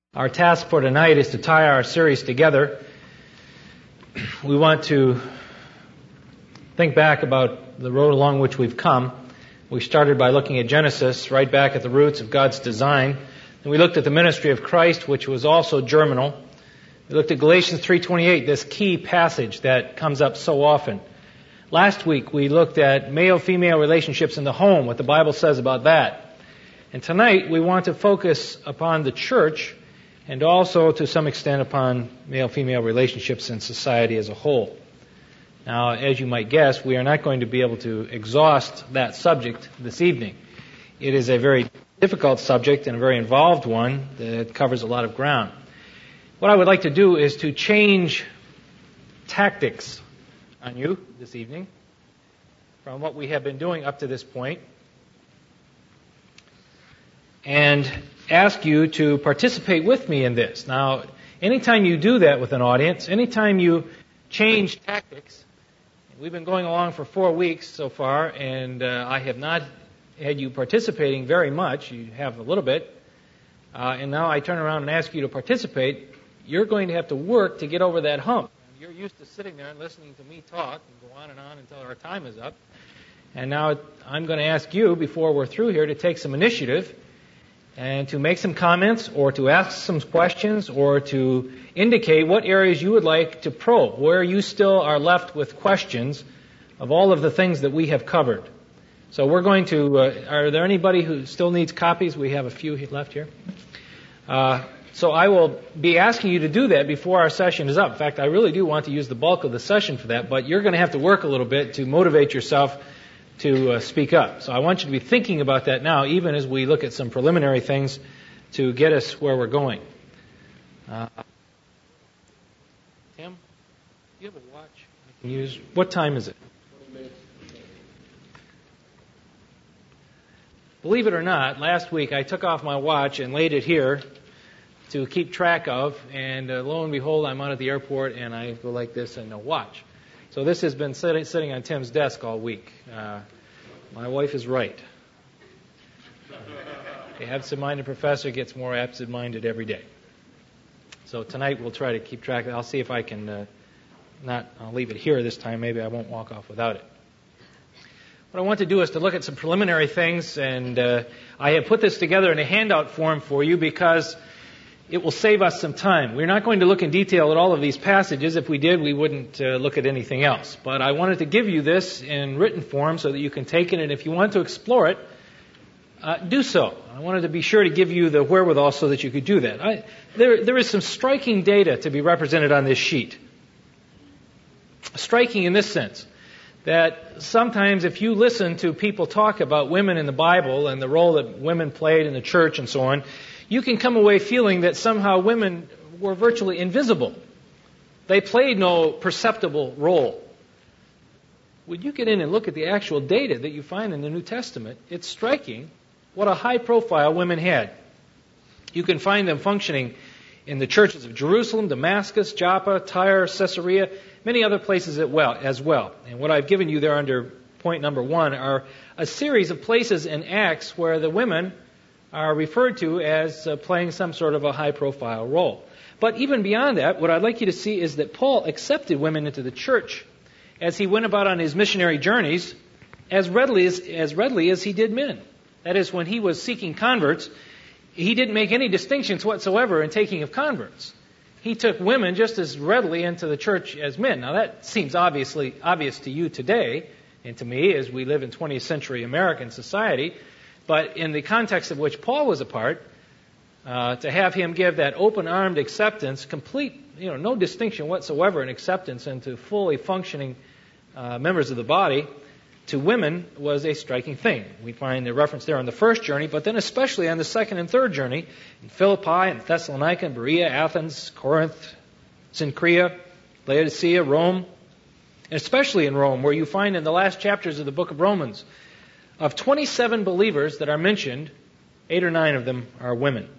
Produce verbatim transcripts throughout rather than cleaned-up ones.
Our task for tonight is to tie our series together. We want to think back about the road along which we've come. We started by looking at Genesis, right back at the roots of God's design. And we looked at the ministry of Christ, which was also germinal. We looked at Galatians three twenty-eight, this key passage that comes up so often. Last week we looked at male-female relationships in the home, what the Bible says about that. And tonight we want to focus upon the church and also to some extent upon male-female relationships in society as a whole. Now, as you might guess, we are not going to be able to exhaust that subject this evening. It is a very difficult subject and a very involved one that covers a lot of ground. What I would like to do is to change tactics on you this evening from what we have been doing up to this point, and ask you to participate with me in this. Now, anytime you do that with an audience, anytime you change tactics, we've been going along for four weeks so far, and uh, I have not had you participating very much. You have a little bit. Uh, and now I turn around and ask you to participate. You're going to have to work to get over that hump. You're used to sitting there and listening to me talk and go on and on until our time is up. And now I'm going to ask you, before we're through here, to take some initiative and to make some comments or to ask some questions or to indicate what areas you would like to probe, where you still are left with questions of all of the things that we have covered. So we're going to, uh, are there anybody who still needs copies? We have a few left here. Uh, so I will be asking you to do that before our session is up. In fact, I really do want to use the bulk of the session for that, but you're going to have to work a little bit to motivate yourself to uh, speak up. So I want you to be thinking about that now, even as we look at some preliminary things to get us where we're going. Uh, Tim, do you have a watch I can use? What time is it? Believe it or not, last week I took off my watch and laid it here to keep track of, and uh, lo and behold, I'm out at the airport and I go like this and no watch. So this has been sitting, sitting on Tim's desk all week. Uh, my wife is right. The absent-minded professor gets more absent-minded every day. So tonight we'll try to keep track of it. I'll see if I can uh, not, I'll leave it here this time. Maybe I won't walk off without it. What I want to do is to look at some preliminary things, and uh, I have put this together in a handout form for you because it will save us some time. We're not going to look in detail at all of these passages. If we did, we wouldn't uh, look at anything else. But I wanted to give you this in written form so that you can take it, and if you want to explore it, uh, do so. I wanted to be sure to give you the wherewithal so that you could do that. I, there, there is some striking data to be represented on this sheet. Striking in this sense, that sometimes if you listen to people talk about women in the Bible and the role that women played in the church and so on, you can come away feeling that somehow women were virtually invisible. They played no perceptible role. When you get in and look at the actual data that you find in the New Testament, it's striking what a high profile women had. You can find them functioning in the churches of Jerusalem, Damascus, Joppa, Tyre, Caesarea, many other places as well. As well. And what I've given you there under point number one are a series of places and acts where the women are referred to as uh, playing some sort of a high-profile role. But even beyond that, what I'd like you to see is that Paul accepted women into the church as he went about on his missionary journeys as readily as, as readily as he did men. That is, when he was seeking converts, he didn't make any distinctions whatsoever in taking of converts. He took women just as readily into the church as men. Now that seems obviously obvious to you today, and to me as we live in twentieth century American society. But in the context of which Paul was a part, uh, to have him give that open-armed acceptance, complete, you know, no distinction whatsoever in acceptance into fully functioning uh, members of the body, to women was a striking thing. We find a reference there on the first journey, but then especially on the second and third journey, in Philippi, and Thessalonica, and Berea, Athens, Corinth, Cenchrea, Laodicea, Rome, and especially in Rome, where you find in the last chapters of the book of Romans, of twenty-seven believers that are mentioned, eight or nine of them are women.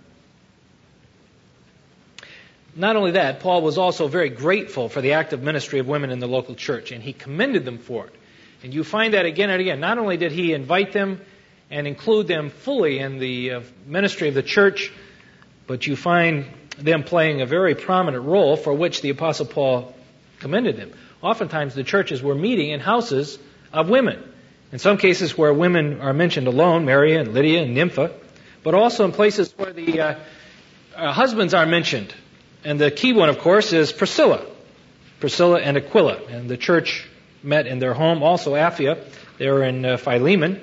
Not only that, Paul was also very grateful for the active ministry of women in the local church, and he commended them for it. And you find that again and again. Not only did he invite them and include them fully in the uh, ministry of the church, but you find them playing a very prominent role for which the Apostle Paul commended them. Oftentimes the churches were meeting in houses of women. In some cases where women are mentioned alone, Mary and Lydia and Nympha, but also in places where the uh, uh, husbands are mentioned. And the key one, of course, is Priscilla. Priscilla and Aquila. And the church met in their home, also Apphia. They were in uh, Philemon.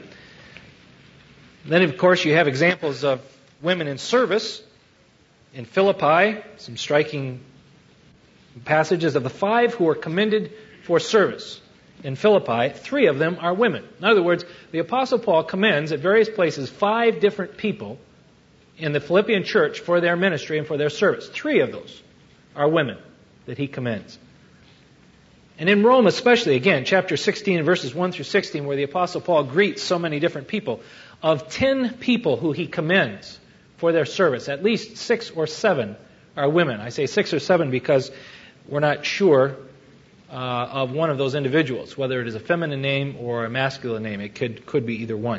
Then, of course, you have examples of women in service. In Philippi, some striking passages of the five who were commended for service. In Philippi, three of them are women. In other words, the Apostle Paul commends at various places five different people in the Philippian church for their ministry and for their service. Three of those are women that he commends. And in Rome especially, again, chapter sixteen, verses one through sixteen, where the Apostle Paul greets so many different people, of ten people who he commends for their service, at least six or seven are women. I say six or seven because we're not sure uh, of one of those individuals, whether it is a feminine name or a masculine name. It could could be either one.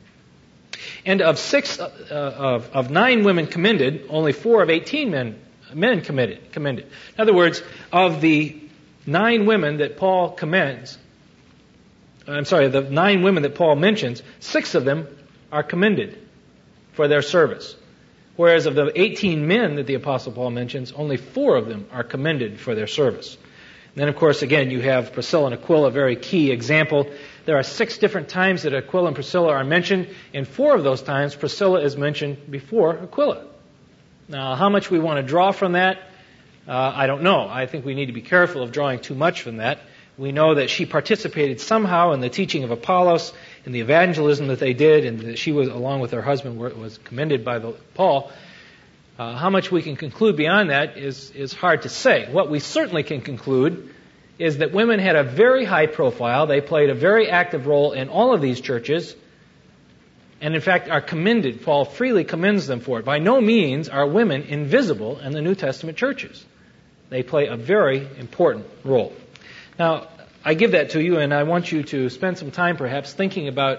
And of six, uh, of, of nine women commended, only four of eighteen men men committed, commended. In other words, of the nine women that Paul commends, I'm sorry, the nine women that Paul mentions, six of them are commended for their service. Whereas of the eighteen men that the Apostle Paul mentions, only four of them are commended for their service. And then, of course, again, you have Priscilla and Aquila, a very key example. There are six different times that Aquila and Priscilla are mentioned. In four of those times, Priscilla is mentioned before Aquila. Now, how much we want to draw from that, uh, I don't know. I think we need to be careful of drawing too much from that. We know that she participated somehow in the teaching of Apollos, in the evangelism that they did, and that she was, along with her husband, was commended by the, Paul. Uh, how much we can conclude beyond that is, is hard to say. What we certainly can conclude is that women had a very high profile. They played a very active role in all of these churches, and in fact are commended. Paul freely commends them for it. By no means are women invisible in the New Testament churches. They play a very important role. Now, I give that to you, and I want you to spend some time perhaps thinking about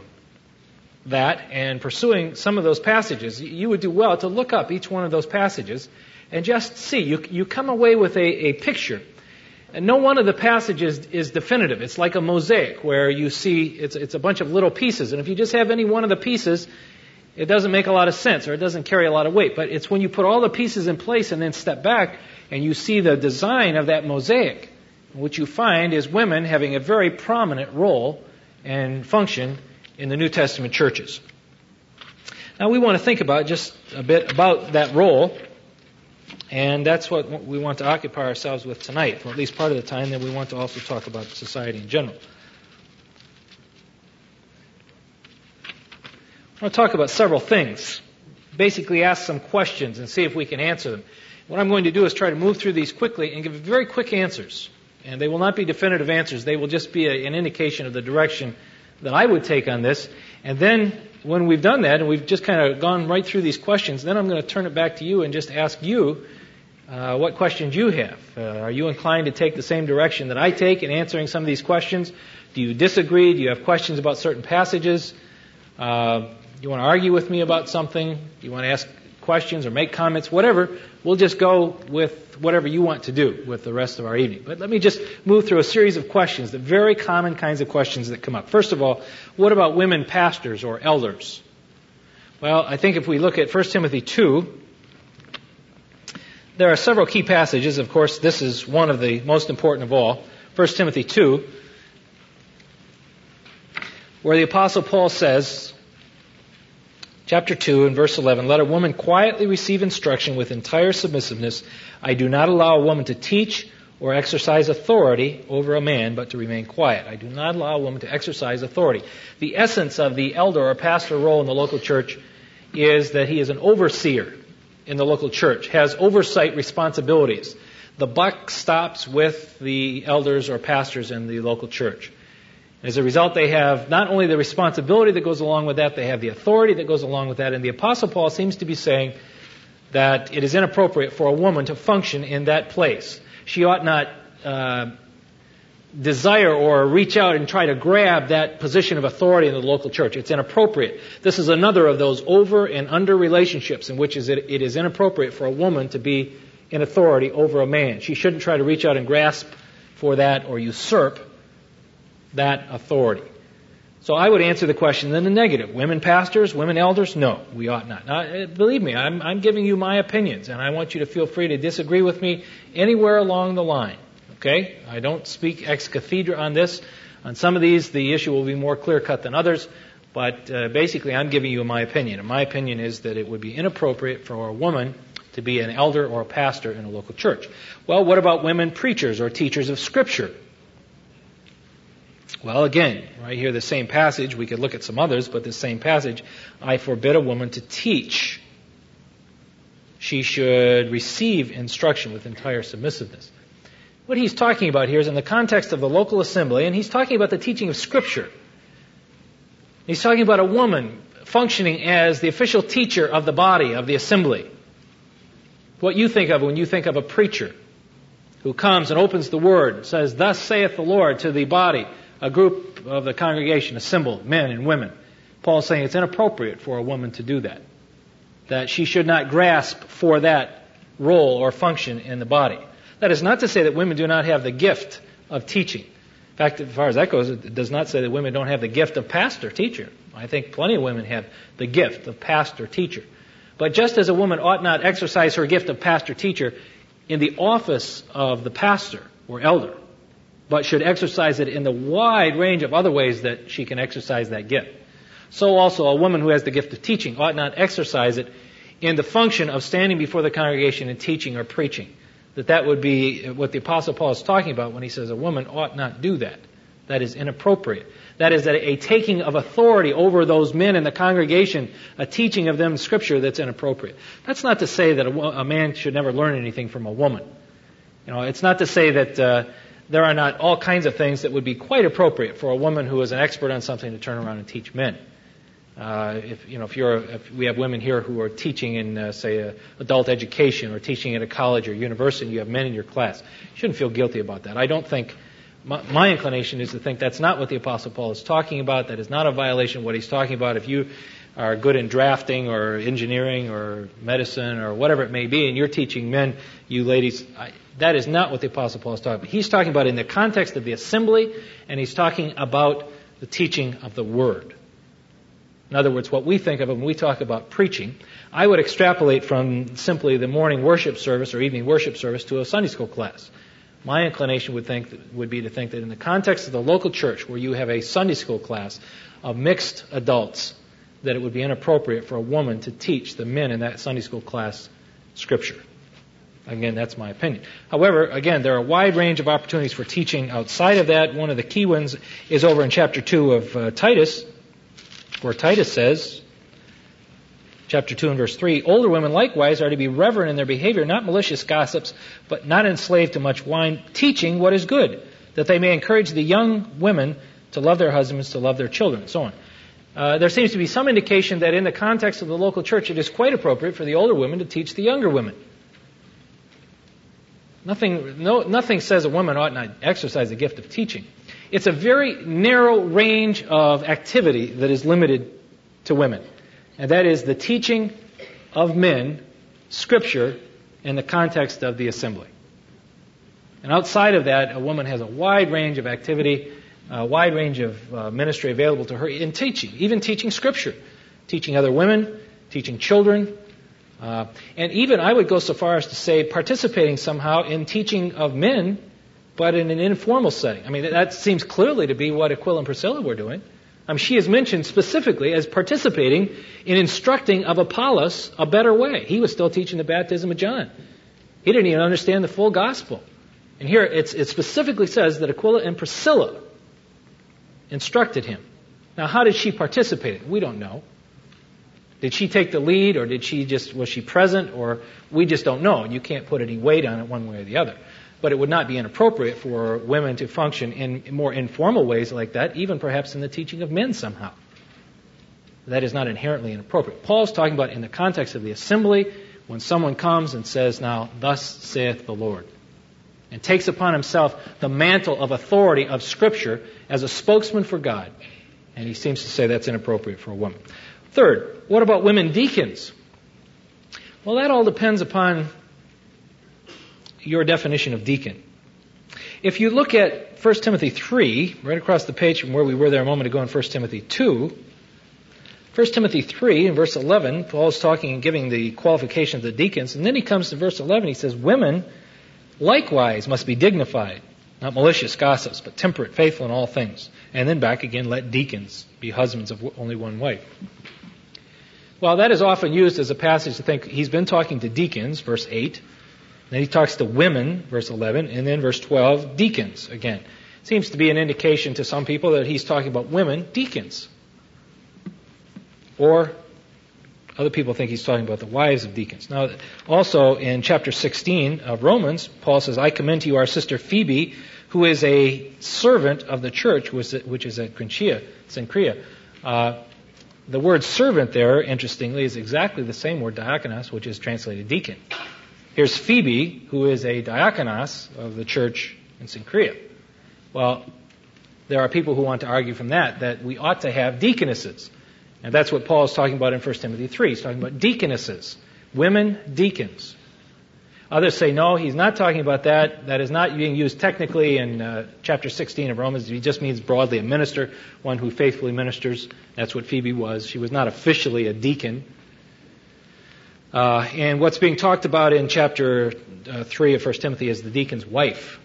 that and pursuing some of those passages. You would do well to look up each one of those passages and just see. You, you come away with a, a picture. And no one of the passages is definitive. It's like a mosaic where you see it's, it's a bunch of little pieces. And if you just have any one of the pieces, it doesn't make a lot of sense or it doesn't carry a lot of weight. But it's when you put all the pieces in place and then step back and you see the design of that mosaic, what you find is women having a very prominent role and function in the New Testament churches. Now we want to think about just a bit about that role, and that's what we want to occupy ourselves with tonight, for at least part of the time. Then we want to also talk about society in general. I want to talk about several things, basically ask some questions and see if we can answer them. What I'm going to do is try to move through these quickly and give very quick answers. And they will not be definitive answers. They will just be a, an indication of the direction that I would take on this. And then when we've done that, and we've just kind of gone right through these questions, then I'm going to turn it back to you and just ask you uh, what questions you have. Uh, are you inclined to take the same direction that I take in answering some of these questions? Do you disagree? Do you have questions about certain passages? Uh, do you want to argue with me about something? Do you want to ask questions or make comments? Whatever. We'll just go with whatever you want to do with the rest of our evening. But let me just move through a series of questions, the very common kinds of questions that come up. First of all, what about women pastors or elders? Well, I think if we look at First Timothy two, there are several key passages. Of course, this is one of the most important of all. First Timothy two, where the Apostle Paul says, chapter two and verse eleven, let a woman quietly receive instruction with entire submissiveness. I do not allow a woman to teach or exercise authority over a man, but to remain quiet. I do not allow a woman to exercise authority. The essence of the elder or pastor role in the local church is that he is an overseer in the local church, has oversight responsibilities. The buck stops with the elders or pastors in the local church. As a result, they have not only the responsibility that goes along with that, they have the authority that goes along with that. And the Apostle Paul seems to be saying that it is inappropriate for a woman to function in that place. She ought not uh, desire or reach out and try to grab that position of authority in the local church. It's inappropriate. This is another of those over and under relationships in which it is inappropriate for a woman to be in authority over a man. She shouldn't try to reach out and grasp for that or usurp that authority. So I would answer the question in the negative. Women pastors, women elders? No, we ought not. Now, believe me, I'm, I'm giving you my opinions, and I want you to feel free to disagree with me anywhere along the line. Okay? I don't speak ex cathedra on this. On some of these, the issue will be more clear-cut than others, but uh, basically I'm giving you my opinion. And my opinion is that it would be inappropriate for a woman to be an elder or a pastor in a local church. Well, what about women preachers or teachers of Scripture? Well, again, right here, the same passage. We could look at some others, but the same passage. I forbid a woman to teach. She should receive instruction with entire submissiveness. What he's talking about here is in the context of the local assembly, and he's talking about the teaching of Scripture. He's talking about a woman functioning as the official teacher of the body, of the assembly. What you think of when you think of a preacher who comes and opens the Word, says, "Thus saith the Lord," to the body, a group of the congregation, assembled, men and women. Paul's saying it's inappropriate for a woman to do that. That she should not grasp for that role or function in the body. That is not to say that women do not have the gift of teaching. In fact, as far as that goes, it does not say that women don't have the gift of pastor, teacher. I think plenty of women have the gift of pastor, teacher. But just as a woman ought not exercise her gift of pastor, teacher in the office of the pastor or elder, but should exercise it in the wide range of other ways that she can exercise that gift. So also a woman who has the gift of teaching ought not exercise it in the function of standing before the congregation and teaching or preaching. That that would be what the Apostle Paul is talking about when he says a woman ought not do that. That is inappropriate. That is a, a taking of authority over those men in the congregation, a teaching of them Scripture that's inappropriate. That's not to say that a, a man should never learn anything from a woman. You know, it's not to say that uh, there are not all kinds of things that would be quite appropriate for a woman who is an expert on something to turn around and teach men. Uh, if you know, if you're, a, if we have women here who are teaching in, uh, say, a adult education or teaching at a college or university, you have men in your class. You shouldn't feel guilty about that. I don't think. My, my inclination is to think that's not what the Apostle Paul is talking about. That is not a violation of what he's talking about. If you are good in drafting or engineering or medicine or whatever it may be, and you're teaching men, you ladies, I, that is not what the Apostle Paul is talking about. He's talking about in the context of the assembly, and he's talking about the teaching of the Word. In other words, what we think of when we talk about preaching, I would extrapolate from simply the morning worship service or evening worship service to a Sunday school class. My inclination would think would be to think that in the context of the local church, where you have a Sunday school class of mixed adults, that it would be inappropriate for a woman to teach the men in that Sunday school class Scripture. Again, that's my opinion. However, again, there are a wide range of opportunities for teaching outside of that. One of the key ones is over in chapter two of uh, Titus, where Titus says, chapter two and verse three, older women likewise are to be reverent in their behavior, not malicious gossips, but not enslaved to much wine, teaching what is good, that they may encourage the young women to love their husbands, to love their children, and so on. Uh, there seems to be some indication that in the context of the local church, it is quite appropriate for the older women to teach the younger women. Nothing, no, nothing says a woman ought not exercise the gift of teaching. It's a very narrow range of activity that is limited to women. And that is the teaching of men, Scripture, in the context of the assembly. And outside of that, a woman has a wide range of activity, a wide range of uh, ministry available to her in teaching, even teaching Scripture, teaching other women, teaching children, uh, and even I would go so far as to say participating somehow in teaching of men, but in an informal setting. I mean, that seems clearly to be what Aquila and Priscilla were doing. I mean, she is mentioned specifically as participating in instructing of Apollos a better way. He was still teaching the baptism of John. He didn't even understand the full gospel. And here it's, it specifically says that Aquila and Priscilla instructed him. Now, how did she participate? We don't know. Did she take the lead, or did she just was she present, or we just don't know. You can't put any weight on it one way or the other. But it would not be inappropriate for women to function in more informal ways like that, even perhaps in the teaching of men somehow. That is not inherently inappropriate. Paul's talking about in the context of the assembly, when someone comes and says, now, thus saith the Lord. and takes upon himself the mantle of authority of Scripture as a spokesman for God. And he seems to say that's inappropriate for a woman. Third, what about women deacons? Well, that all depends upon your definition of deacon. If you look at First Timothy three, right across the page from where we were there a moment ago in First Timothy two, First Timothy three, in verse eleven, Paul is talking and giving the qualifications of the deacons, and then he comes to verse eleven, he says, women likewise must be dignified, not malicious gossips, but temperate, faithful in all things. And then back again, let deacons be husbands of only one wife. Well, that is often used as a passage to think he's been talking to deacons, verse eight. Then he talks to women, verse eleven, and then verse twelve, deacons again. Seems to be an indication to some people that he's talking about women, deacons. Or other people think he's talking about the wives of deacons. Now, also in chapter sixteen of Romans, Paul says, I commend to you our sister Phoebe, who is a servant of the church, which is at Cenchrea. Cenchrea. Uh, the word servant there, interestingly, is exactly the same word, diakonos, which is translated deacon. Here's Phoebe, who is a diakonos of the church in Cenchrea. Well, there are people who want to argue from that, that we ought to have deaconesses. And that's what Paul is talking about in First Timothy three. He's talking about deaconesses, women deacons. Others say, no, he's not talking about that. That is not being used technically in uh, chapter sixteen of Romans. He just means broadly a minister, one who faithfully ministers. That's what Phoebe was. She was not officially a deacon. Uh, and what's being talked about in chapter uh, three of First Timothy is the deacon's wife.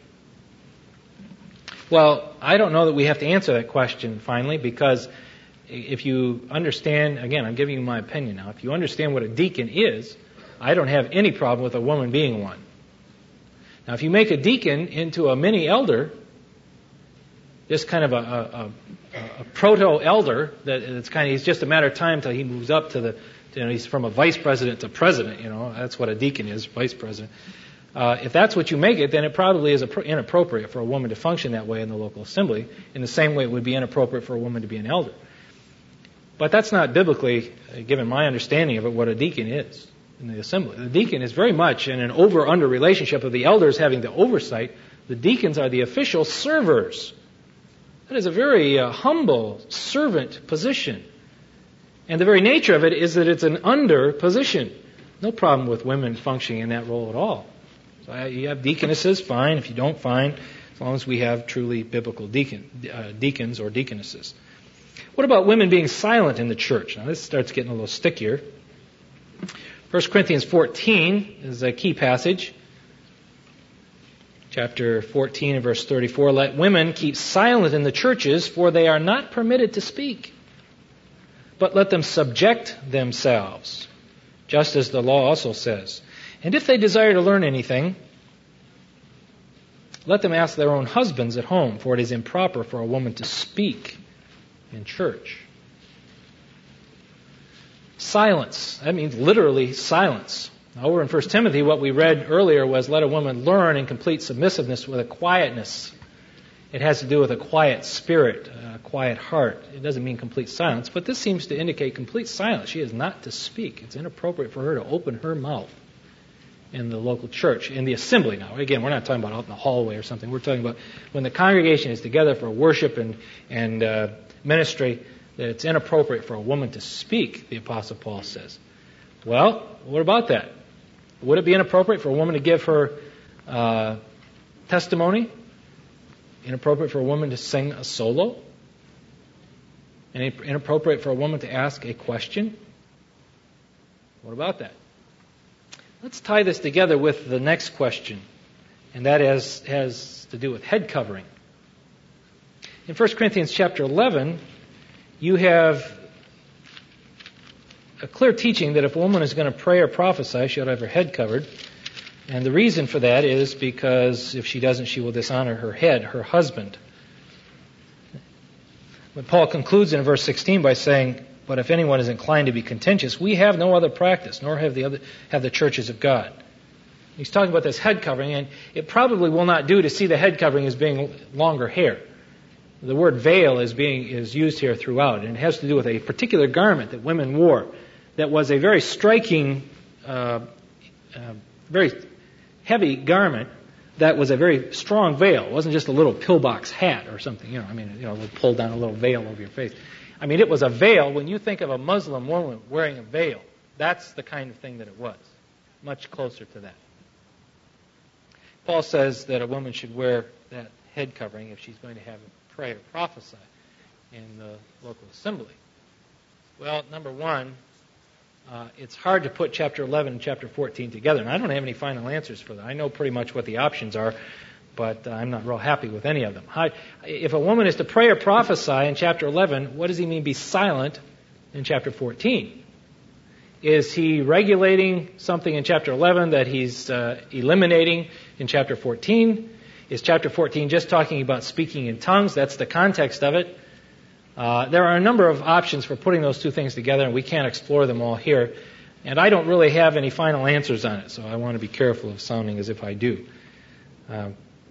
Well, I don't know that we have to answer that question finally, because if you understand, again, I'm giving you my opinion now, if you understand what a deacon is, I don't have any problem with a woman being one. Now, if you make a deacon into a mini elder, just kind of a, a, a, a proto-elder, that it's kind of, he's just a matter of time till he moves up to the, you know, he's from a vice president to president, you know, that's what a deacon is, vice president. Uh, if that's what you make it, then it probably is inappropriate for a woman to function that way in the local assembly, in the same way it would be inappropriate for a woman to be an elder. But that's not biblically, given my understanding of it, what a deacon is in the assembly. The deacon is very much in an over-under relationship of the elders having the oversight. The deacons are the official servers. That is a very uh, humble servant position. And the very nature of it is that it's an under position. No problem with women functioning in that role at all. So uh, you have deaconesses, fine. If you don't, fine. As long as we have truly biblical deacon, uh, deacons or deaconesses. What about women being silent in the church? Now this starts getting a little stickier. First Corinthians fourteen is a key passage. Chapter fourteen and verse thirty-four, let women keep silent in the churches, for they are not permitted to speak. But let them subject themselves, just as the law also says. And if they desire to learn anything, let them ask their own husbands at home, for it is improper for a woman to speak in church. Silence. That means literally silence. Now, over in First Timothy, what we read earlier was let a woman learn in complete submissiveness with a quietness. It has to do with a quiet spirit, a quiet heart. It doesn't mean complete silence, but this seems to indicate complete silence. She is not to speak. It's inappropriate for her to open her mouth in the local church, in the assembly now. Again, we're not talking about out in the hallway or something. We're talking about when the congregation is together for worship and, and uh, ministry, that it's inappropriate for a woman to speak, the Apostle Paul says. Well, what about that? Would it be inappropriate for a woman to give her uh, testimony? Inappropriate for a woman to sing a solo? And inappropriate for a woman to ask a question? What about that? Let's tie this together with the next question, and that has, has to do with head covering. In First Corinthians chapter eleven, you have a clear teaching that if a woman is going to pray or prophesy, she ought to have her head covered. And the reason for that is because if she doesn't, she will dishonor her head, her husband. But Paul concludes in verse sixteen by saying, but if anyone is inclined to be contentious, we have no other practice, nor have the other have the churches of God. He's talking about this head covering, and it probably will not do to see the head covering as being longer hair. The word veil is being is used here throughout, and it has to do with a particular garment that women wore that was a very striking, uh, uh, very heavy garment that was a very strong veil. It wasn't just a little pillbox hat or something. You know, I mean, you know, pull down a little veil over your face. I mean, it was a veil. When you think of a Muslim woman wearing a veil, that's the kind of thing that it was. Much closer to that. Paul says that a woman should wear that head covering if she's going to have a pray or prophesy in the local assembly. Well, number one, uh, it's hard to put chapter eleven and chapter fourteen together, and I don't have any final answers for that. I know pretty much what the options are, but uh, I'm not real happy with any of them. How, if a woman is to pray or prophesy in chapter eleven, what does he mean be silent in chapter fourteen? Is he regulating something in chapter eleven that he's uh, eliminating in chapter fourteen? Is chapter fourteen just talking about speaking in tongues? That's the context of it. Uh, there are a number of options for putting those two things together, and we can't explore them all here. And I don't really have any final answers on it, so I want to be careful of sounding as if I do. Uh,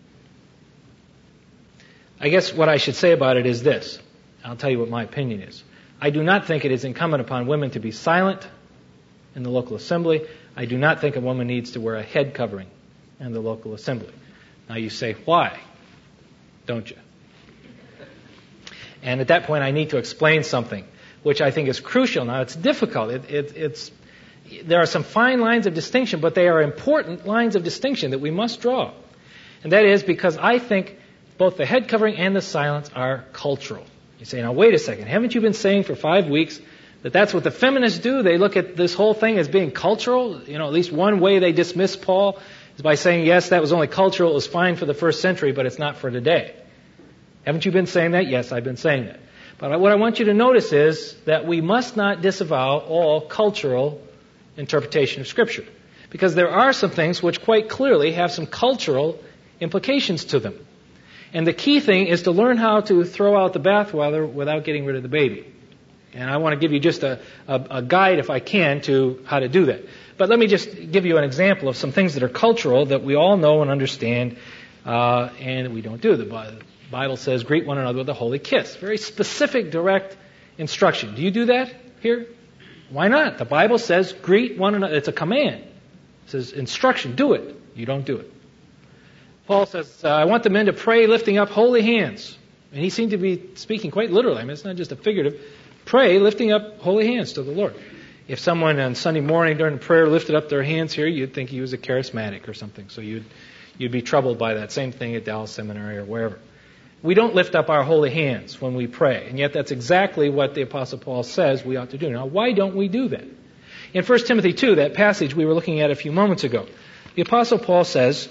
I guess what I should say about it is this. I'll tell you what my opinion is. I do not think it is incumbent upon women to be silent in the local assembly. I do not think a woman needs to wear a head covering in the local assembly. Now you say, why? Don't you? And at that point I need to explain something, which I think is crucial. Now it's difficult. It, it, it's, there are some fine lines of distinction, but they are important lines of distinction that we must draw. And that is because I think both the head covering and the silence are cultural. You say, now wait a second, haven't you been saying for five weeks that that's what the feminists do? They look at this whole thing as being cultural. You know, at least one way they dismiss Paul is by saying, yes, that was only cultural, it was fine for the first century, but it's not for today. Haven't you been saying that? Yes, I've been saying that. But what I want you to notice is that we must not disavow all cultural interpretation of Scripture. Because there are some things which quite clearly have some cultural implications to them. And the key thing is to learn how to throw out the bathwater without getting rid of the baby. And I want to give you just a, a, a guide, if I can, to how to do that. But let me just give you an example of some things that are cultural that we all know and understand, uh, and we don't do. The Bible says, greet one another with a holy kiss. Very specific, direct instruction. Do you do that here? Why not? The Bible says, greet one another. It's a command. It says, instruction, do it. You don't do it. Paul says, uh, I want the men to pray lifting up holy hands. And he seemed to be speaking quite literally. I mean, it's not just a figurative. Pray lifting up holy hands to the Lord. If someone on Sunday morning during prayer lifted up their hands here, you'd think he was a charismatic or something. So you'd you'd be troubled by that. Same thing at Dallas Seminary or wherever. We don't lift up our holy hands when we pray. And yet that's exactly what the Apostle Paul says we ought to do. Now, why don't we do that? In First Timothy two, that passage we were looking at a few moments ago, the Apostle Paul says,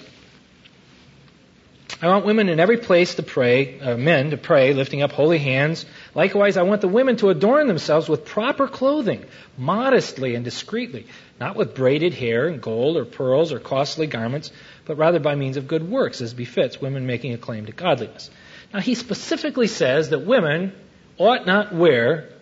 I want women in every place to pray, uh, men to pray, lifting up holy hands. Likewise, I want the women to adorn themselves with proper clothing, modestly and discreetly, not with braided hair and gold or pearls or costly garments, but rather by means of good works, as befits women making a claim to godliness. Now, he specifically says that women ought not wear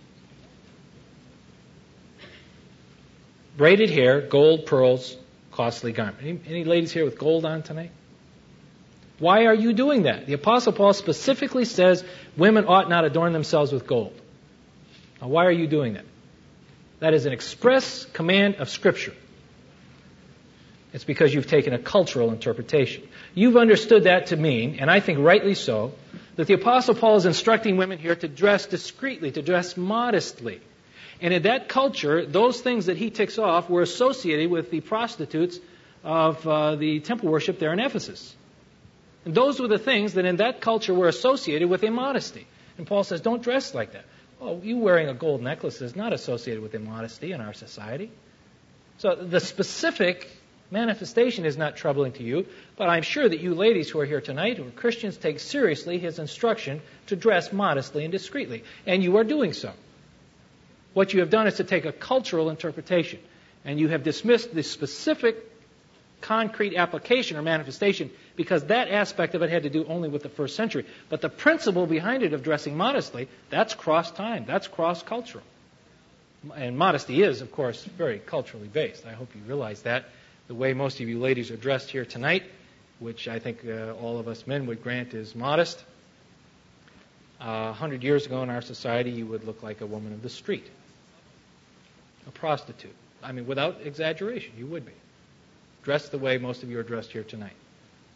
braided hair, gold, pearls, costly garments. Any, any ladies here with gold on tonight? Why are you doing that? The Apostle Paul specifically says women ought not adorn themselves with gold. Now, why are you doing that? That is an express command of Scripture. It's because you've taken a cultural interpretation. You've understood that to mean, and I think rightly so, that the Apostle Paul is instructing women here to dress discreetly, to dress modestly. And in that culture, those things that he ticks off were associated with the prostitutes of uh, the temple worship there in Ephesus. And those were the things that in that culture were associated with immodesty. And Paul says, don't dress like that. Oh, you wearing a gold necklace is not associated with immodesty in our society. So the specific manifestation is not troubling to you, but I'm sure that you ladies who are here tonight, who are Christians, take seriously his instruction to dress modestly and discreetly. And you are doing so. What you have done is to take a cultural interpretation, and you have dismissed the specific concrete application or manifestation because that aspect of it had to do only with the first century. But the principle behind it of dressing modestly, that's cross-time, that's cross-cultural. And modesty is, of course, very culturally based. I hope you realize that. The way most of you ladies are dressed here tonight, which I think uh, all of us men would grant is modest. Uh, a hundred years ago in our society, you would look like a woman of the street, a prostitute. I mean, without exaggeration, you would be. Dressed the way most of you are dressed here tonight.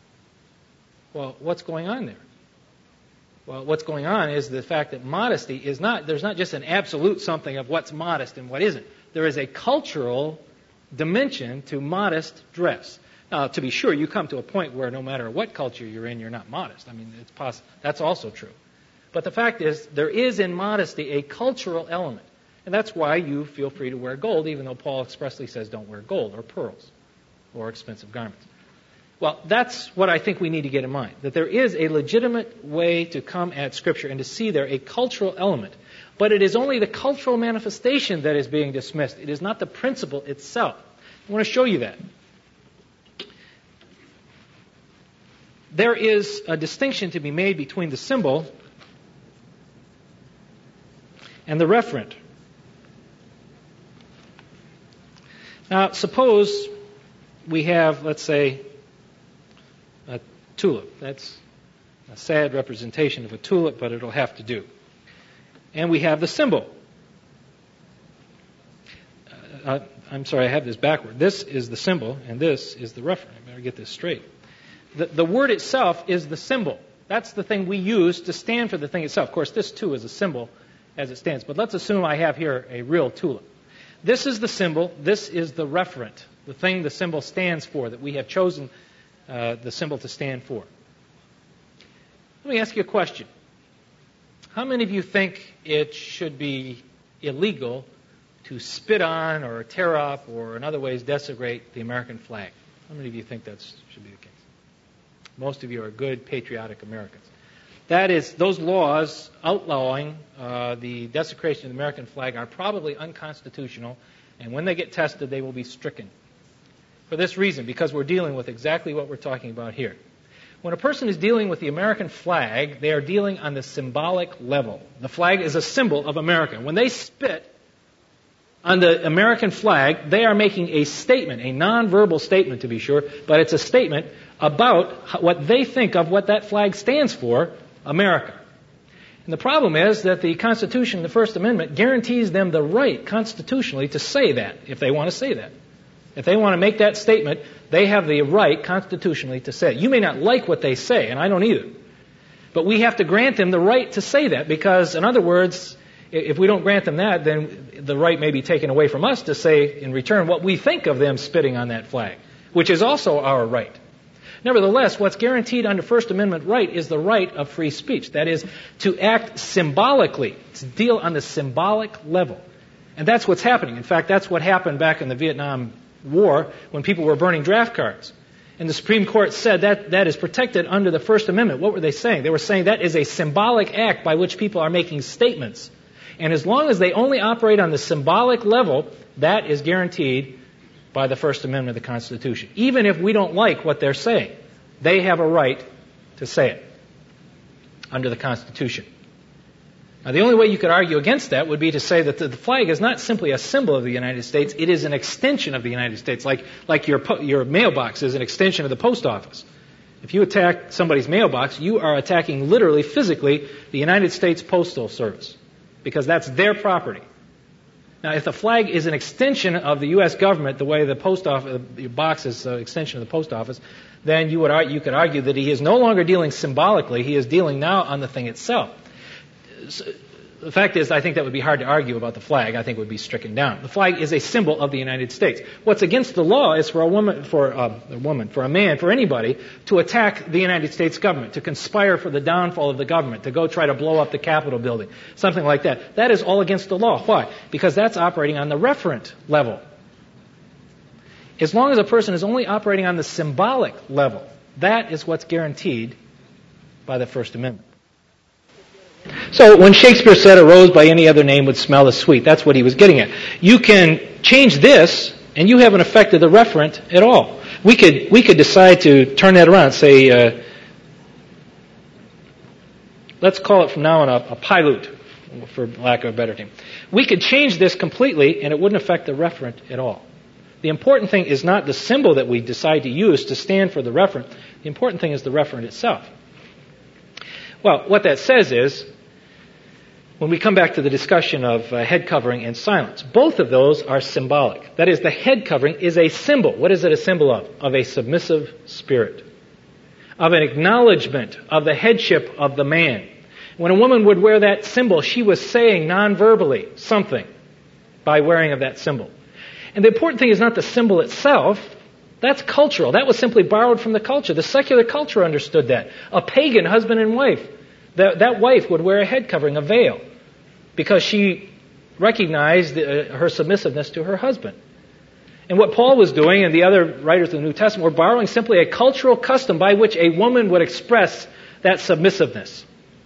Well, what's going on there? Well, what's going on is the fact that modesty is not, there's not just an absolute something of what's modest and what isn't. There is a cultural dimension to modest dress. Now, to be sure, you come to a point where no matter what culture you're in, you're not modest. I mean, it's poss- that's also true. But the fact is, there is in modesty a cultural element. And that's why you feel free to wear gold, even though Paul expressly says don't wear gold or pearls or expensive garments. Well, that's what I think we need to get in mind, that there is a legitimate way to come at Scripture and to see there a cultural element. But it is only the cultural manifestation that is being dismissed. It is not the principle itself. I want to show you that. There is a distinction to be made between the symbol and the referent. Now, suppose we have, let's say, a tulip. That's a sad representation of a tulip, but it'll have to do. And we have the symbol. Uh, I'm sorry, I have this backward. This is the symbol, and this is the referent. I better get this straight. The, the word itself is the symbol. That's the thing we use to stand for the thing itself. Of course, this too is a symbol as it stands. But let's assume I have here a real tulip. This is the symbol. This is the referent, the thing the symbol stands for, that we have chosen uh, the symbol to stand for. Let me ask you a question. How many of you think it should be illegal to spit on or tear up or in other ways desecrate the American flag? How many of you think that should be the case? Most of you are good, patriotic Americans. That is, those laws outlawing uh, the desecration of the American flag are probably unconstitutional, and when they get tested, they will be stricken. For this reason, because we're dealing with exactly what we're talking about here. When a person is dealing with the American flag, they are dealing on the symbolic level. The flag is a symbol of America. When they spit on the American flag, they are making a statement, a nonverbal statement to be sure, but it's a statement about what they think of what that flag stands for, America. And the problem is that the Constitution, the First Amendment, guarantees them the right constitutionally to say that, if they want to say that. If they want to make that statement, they have the right constitutionally to say it. You may not like what they say, and I don't either. But we have to grant them the right to say that because, in other words, if we don't grant them that, then the right may be taken away from us to say in return what we think of them spitting on that flag, which is also our right. Nevertheless, what's guaranteed under First Amendment right is the right of free speech. That is, to act symbolically, to deal on the symbolic level. And that's what's happening. In fact, that's what happened back in the Vietnam War when people were burning draft cards. And the Supreme Court said that that is protected under the First Amendment. What were they saying? They were saying that is a symbolic act by which people are making statements. And as long as they only operate on the symbolic level, that is guaranteed by the First Amendment of the Constitution. Even if we don't like what they're saying, they have a right to say it under the Constitution. Now, the only way you could argue against that would be to say that the flag is not simply a symbol of the United States, it is an extension of the United States, like, like your, po- your mailbox is an extension of the post office. If you attack somebody's mailbox, you are attacking literally, physically, the United States Postal Service, because that's their property. Now, if the flag is an extension of the U S government, the way the post office, the box is an extension of the post office, then you would you could argue that he is no longer dealing symbolically, he is dealing now on the thing itself. So, the fact is, I think that would be hard to argue about the flag. I think it would be stricken down. The flag is a symbol of the United States. What's against the law is for a woman, for uh, a woman, for a man, for anybody to attack the United States government, to conspire for the downfall of the government, to go try to blow up the Capitol building, something like that. That is all against the law. Why? Because that's operating on the referent level. As long as a person is only operating on the symbolic level, that is what's guaranteed by the First Amendment. So when Shakespeare said a rose by any other name would smell as sweet, that's what he was getting at. You can change this, and you haven't affected the referent at all. We could we could decide to turn that around, say, uh, let's call it from now on a, a pilot, for lack of a better name. We could change this completely, and it wouldn't affect the referent at all. The important thing is not the symbol that we decide to use to stand for the referent. The important thing is the referent itself. Well, what that says is, when we come back to the discussion of uh, head covering and silence, both of those are symbolic. That is, the head covering is a symbol. What is it a symbol of? Of a submissive spirit. of an acknowledgement of the headship of the man. When a woman would wear that symbol, she was saying non-verbally something by wearing of that symbol. And the important thing is not the symbol itself. That's cultural. That was simply borrowed from the culture. The secular culture understood that. A pagan husband and wife, that, that wife would wear a head covering, a veil, because she recognized uh, her submissiveness to her husband. And what Paul was doing, and the other writers of the New Testament, were borrowing simply a cultural custom by which a woman would express that submissiveness.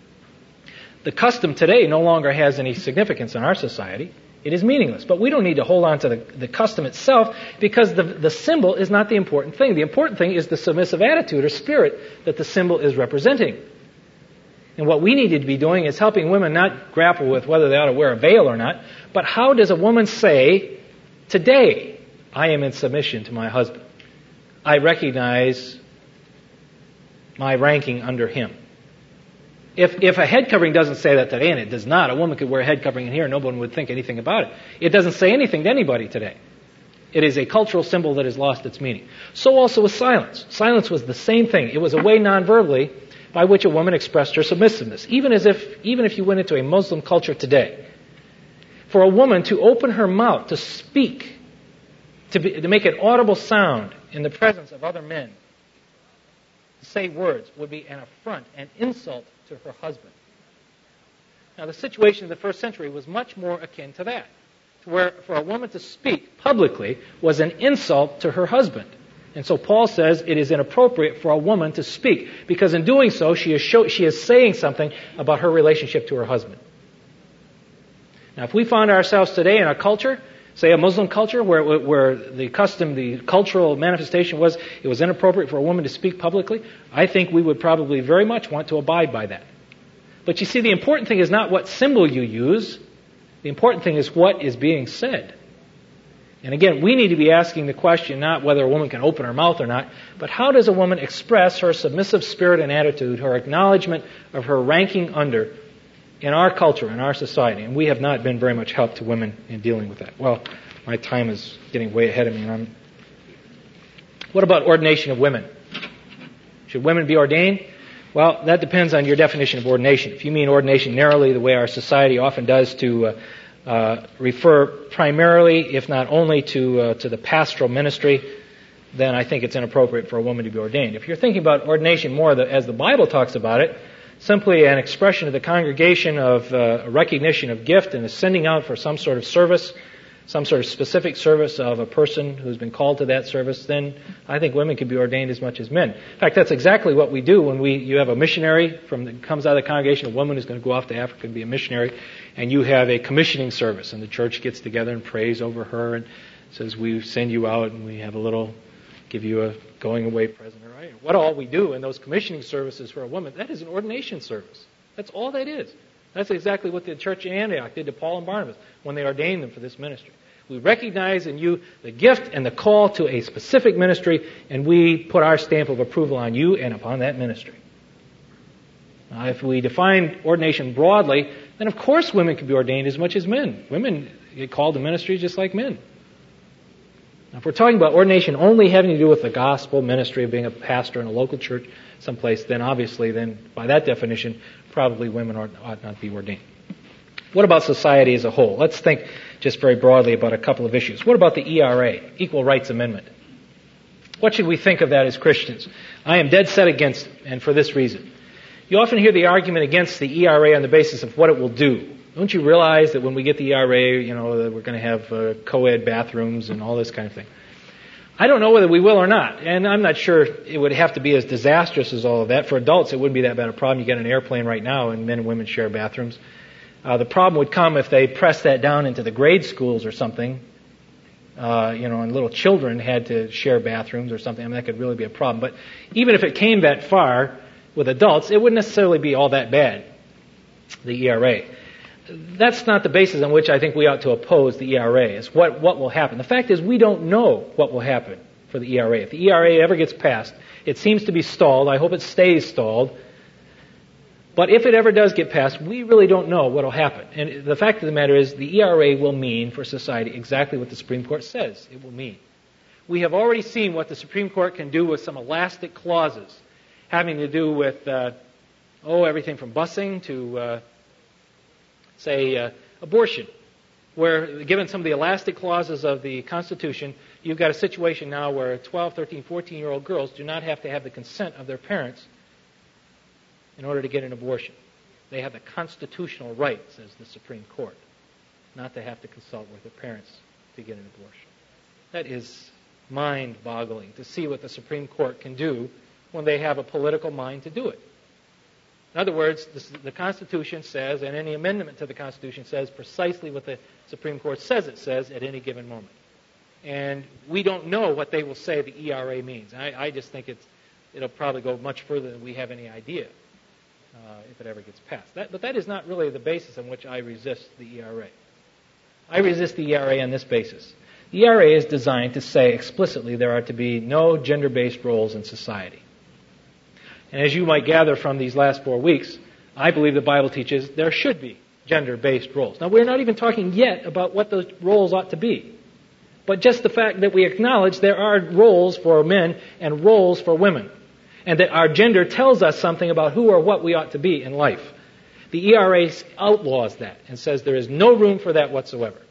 The custom today no longer has any significance in our society. It is meaningless. But we don't need to hold on to the, the custom itself, because the, the symbol is not the important thing. The important thing is the submissive attitude or spirit that the symbol is representing. And what we need to be doing is helping women not grapple with whether they ought to wear a veil or not, but how does a woman say, today, I am in submission to my husband. I recognize my ranking under him. If if a head covering doesn't say that today, and it does not, a woman could wear a head covering in here and no one would think anything about it. It doesn't say anything to anybody today. It is a cultural symbol that has lost its meaning. So also with silence. Silence was the same thing. It was a way non-verbally by which a woman expressed her submissiveness. Even as if even if you went into a Muslim culture today, for a woman to open her mouth, to speak, To, be, to make an audible sound in the presence of other men, to say words, would be an affront, an insult to her husband. Now, the situation in the first century was much more akin to that, where for a woman to speak publicly was an insult to her husband. And so Paul says it is inappropriate for a woman to speak, because in doing so, she is, show, she is saying something about her relationship to her husband. Now, if we found ourselves today in a culture, say a Muslim culture, where where the custom, the cultural manifestation was it was inappropriate for a woman to speak publicly, I think we would probably very much want to abide by that. But you see, the important thing is not what symbol you use. The important thing is what is being said. And again, we need to be asking the question not whether a woman can open her mouth or not, but how does a woman express her submissive spirit and attitude, her acknowledgement of her ranking under in our culture, in our society. And we have not been very much help to women in dealing with that. Well, my time is getting way ahead of me. And I'm... What about ordination of women? Should women be ordained? Well, that depends on your definition of ordination. If you mean ordination narrowly, the way our society often does, to uh, uh, refer primarily, if not only, to uh, to the pastoral ministry, then I think it's inappropriate for a woman to be ordained. If you're thinking about ordination more the, as the Bible talks about it, simply an expression of the congregation of uh, a recognition of gift and a sending out for some sort of service, some sort of specific service of a person who's been called to that service, then I think women can be ordained as much as men. In fact, that's exactly what we do when we you have a missionary from the, comes out of the congregation, a woman who's going to go off to Africa and be a missionary, and you have a commissioning service, and the church gets together and prays over her and says, we send you out and we have a little, give you a going away present. Right? What all we do in those commissioning services for a woman, that is an ordination service. That's all that is. That's exactly what the church in Antioch did to Paul and Barnabas when they ordained them for this ministry. We recognize in you the gift and the call to a specific ministry, and we put our stamp of approval on you and upon that ministry. Now, if we define ordination broadly, then of course women can be ordained as much as men. Women get called to ministry just like men. Now, if we're talking about ordination only having to do with the gospel ministry of being a pastor in a local church someplace, then obviously, then by that definition, probably women ought, ought not be ordained. What about society as a whole? Let's think just very broadly about a couple of issues. What about the E R A, Equal Rights Amendment? What should we think of that as Christians? I am dead set against it, and for this reason. You often hear the argument against the E R A on the basis of what it will do. Don't you realize that when we get the E R A, you know, that we're going to have uh, co-ed bathrooms and all this kind of thing? I don't know whether we will or not, and I'm not sure it would have to be as disastrous as all of that. For adults, it wouldn't be that bad a problem. You get an airplane right now, and men and women share bathrooms. Uh, the problem would come if they pressed that down into the grade schools or something, uh, you know, and little children had to share bathrooms or something. I mean, that could really be a problem. But even if it came that far with adults, it wouldn't necessarily be all that bad, the E R A. That's not the basis on which I think we ought to oppose the E R A. It's what, what will happen. The fact is we don't know what will happen for the E R A. If the E R A ever gets passed, it seems to be stalled. I hope it stays stalled. But if it ever does get passed, we really don't know what will happen. And the fact of the matter is the E R A will mean for society exactly what the Supreme Court says it will mean. We have already seen what the Supreme Court can do with some elastic clauses. having to do with, uh, oh, everything from busing to, uh, say, uh, abortion, where, given some of the elastic clauses of the Constitution, you've got a situation now where twelve, thirteen, fourteen-year-old girls do not have to have the consent of their parents in order to get an abortion. They have the constitutional right, says the Supreme Court, not to have to consult with their parents to get an abortion. That is mind-boggling to see what the Supreme Court can do when they have a political mind to do it. In other words, the, the Constitution says, and any amendment to the Constitution says precisely what the Supreme Court says it says at any given moment. And we don't know what they will say the E R A means. I, I just think it's, it'll probably go much further than we have any idea uh, if it ever gets passed. That, but that is not really the basis on which I resist the E R A. I resist the E R A on this basis. The E R A is designed to say explicitly there are to be no gender-based roles in society. And as you might gather from these last four weeks, I believe the Bible teaches there should be gender-based roles. Now, we're not even talking yet about what those roles ought to be. But just the fact that we acknowledge there are roles for men and roles for women, and that our gender tells us something about who or what we ought to be in life. The E R A outlaws that and says there is no room for that whatsoever.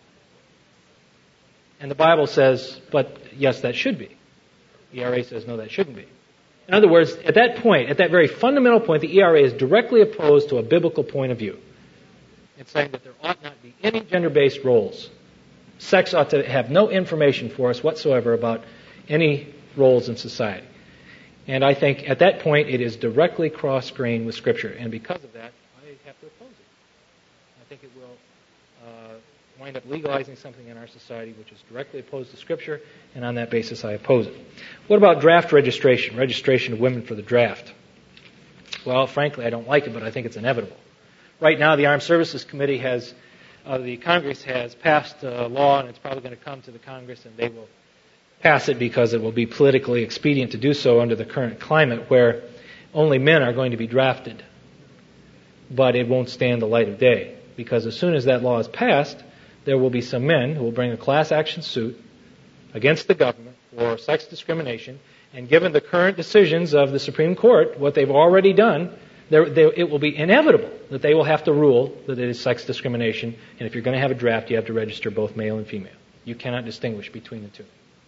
And the Bible says, but yes, that should be. The E R A says, no, that shouldn't be. In other words, at that point, at that very fundamental point, the E R A is directly opposed to a biblical point of view. It's saying that there ought not be any gender-based roles. Sex ought to have no information for us whatsoever about any roles in society. And I think at that point it is directly cross-grained with Scripture. And because of that, I have to oppose it. I think it will uh, wind up legalizing something in our society which is directly opposed to Scripture, and on that basis I oppose it. What about draft registration, registration of women for the draft? Well, frankly, I don't like it, but I think it's inevitable. Right now, the Armed Services Committee has, uh, the Congress has passed a law, and it's probably going to come to the Congress, and they will pass it because it will be politically expedient to do so under the current climate where only men are going to be drafted. But it won't stand the light of day, because as soon as that law is passed, there will be some men who will bring a class action suit against the government for sex discrimination, and given the current decisions of the Supreme Court, what they've already done, there, there, it will be inevitable that they will have to rule that it is sex discrimination, and if you're going to have a draft, you have to register both male and female. You cannot distinguish between the two.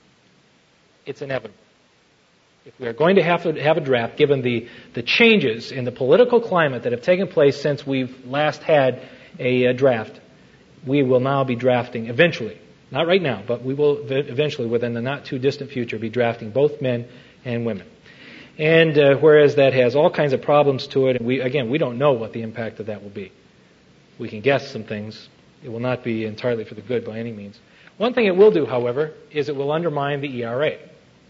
It's inevitable. If we are going to have to have a draft, given the, the changes in the political climate that have taken place since we've last had a, a draft, we will now be drafting eventually. Not right now, but we will eventually, within the not too distant future, be drafting both men and women. And uh, whereas that has all kinds of problems to it, and we again, we don't know what the impact of that will be. We can guess some things. It will not be entirely for the good by any means. One thing it will do, however, is it will undermine the E R A.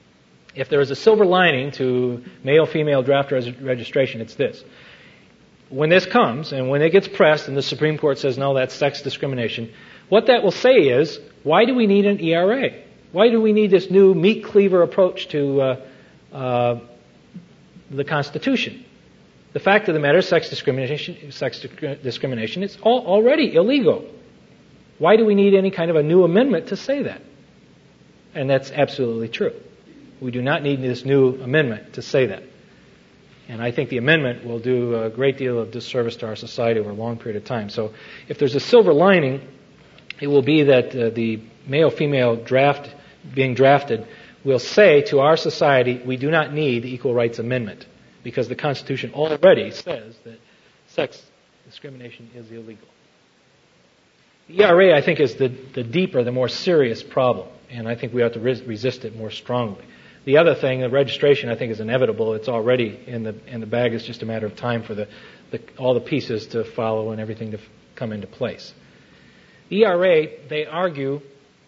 If there is a silver lining to male-female draft res- registration, it's this. When this comes, and when it gets pressed, and the Supreme Court says, no, that's sex discrimination, what that will say is, why do we need an E R A? Why do we need this new meat cleaver approach to uh, uh, the Constitution? The fact of the matter is sex discrimination, sex discrimination is all, already illegal. Why do we need any kind of a new amendment to say that? And that's absolutely true. We do not need this new amendment to say that. And I think the amendment will do a great deal of disservice to our society over a long period of time. So if there's a silver lining, it will be that uh, the male-female draft being drafted will say to our society, we do not need the Equal Rights Amendment, because the Constitution already says that sex discrimination is illegal. The E R A, I think, is the, the deeper, the more serious problem, and I think we have to res- resist it more strongly. The other thing, the registration, I think, is inevitable. It's already in the in the bag. It's just a matter of time for the, the all the pieces to follow and everything to f- come into place. The E R A, they argue,